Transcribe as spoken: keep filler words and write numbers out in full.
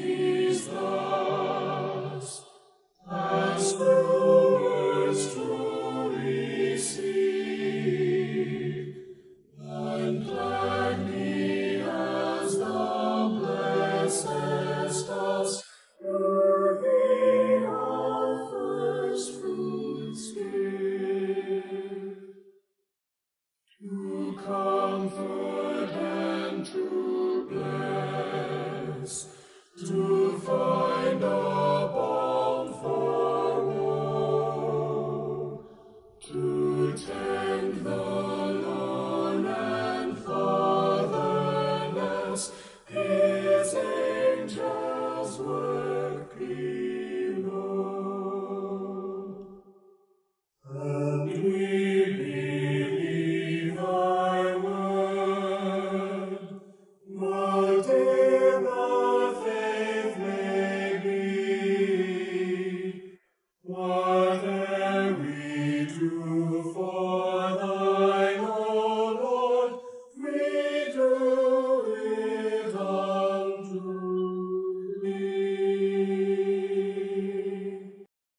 these thus, as stewards to receive, and gladly as thou blessest us, worthy of first fruits give, to comfort and to bless, to find a balm for woe, to tend the